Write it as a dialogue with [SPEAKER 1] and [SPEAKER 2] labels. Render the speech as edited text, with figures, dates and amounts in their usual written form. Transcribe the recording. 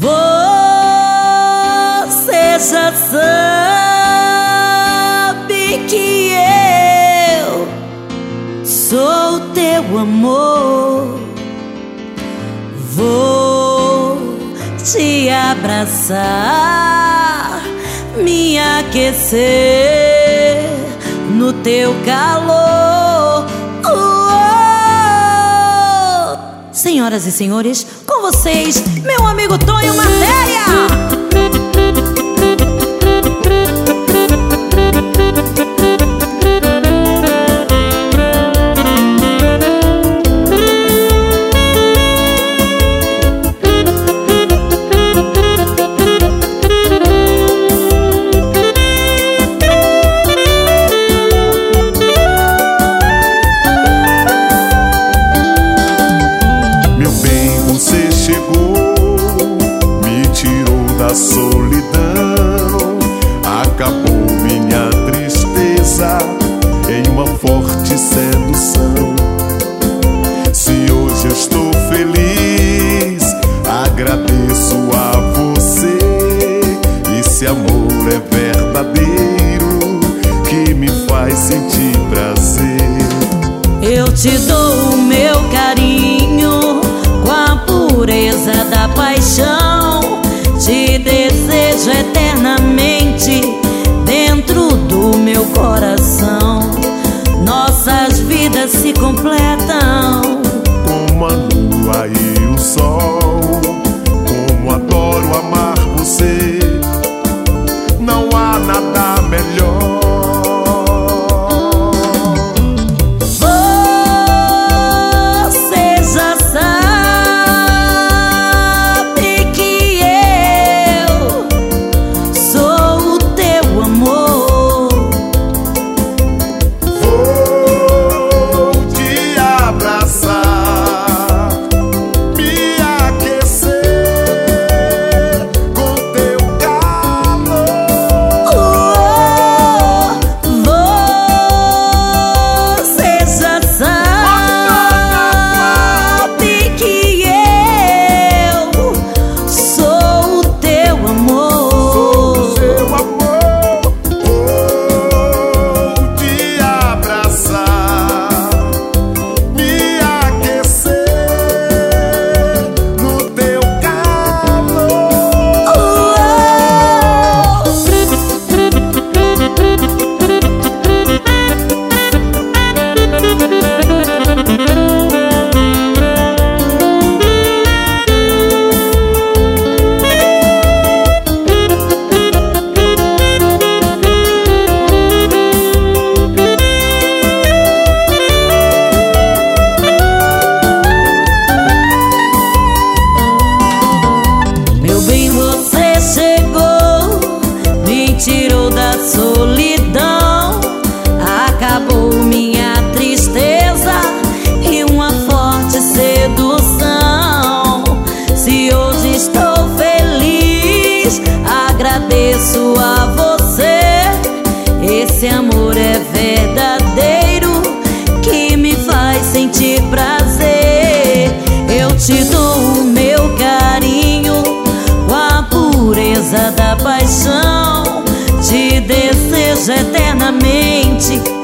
[SPEAKER 1] Você já sabe que eu sou teu amor. Vou te abraçar, me aquecer no teu calor. Senhoras e senhores, com vocês, meu amigo Tonho Matéria.
[SPEAKER 2] Você chegou, me tirou da solidão, acabou minha tristeza em uma forte sedução. Se hoje eu estou feliz, agradeço a você. Esse amor é verdadeiro, que me faz sentir prazer.
[SPEAKER 1] Eu te dou o meu carinho com a pureza da paixão. Te desejo eternamente dentro do meu coração. Nossas vidas se completam
[SPEAKER 2] como a lua e o sol. Como adoro amar você, não há nada melhor.
[SPEAKER 1] Tirou da solidão, acabou minha tristeza e uma forte sedução. Se hoje estou feliz, agradeço a você. Esse amor é verdadeiro, que me faz sentir prazer. Eu te dou o meu carinho com a pureza da paixão. Te desejo eternamente